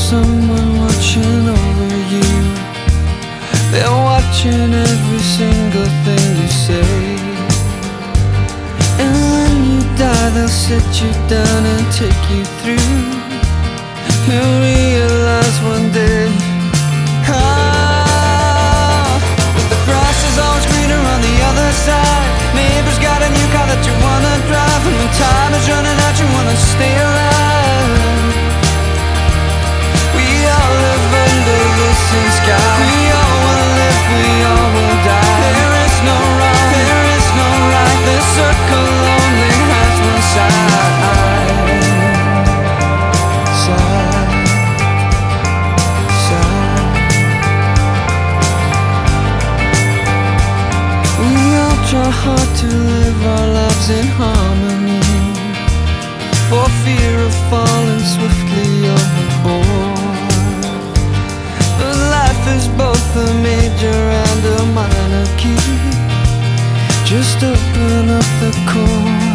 someone watching over you. They're watching every single thing you say. And when you die, they'll sit you down and take you through. You'll realize one day, but the grass is always greener on the other side. Neighbor's got a new car that you wanna drive, and when time is running out, you wanna stay alive. We all live under the same sky. We all wanna live, we all will die. There is no wrong, there is no right. The circle only has one side. Try hard to live our lives in harmony, for fear of falling swiftly overboard. But life is both a major and a minor key. Just open up the chord.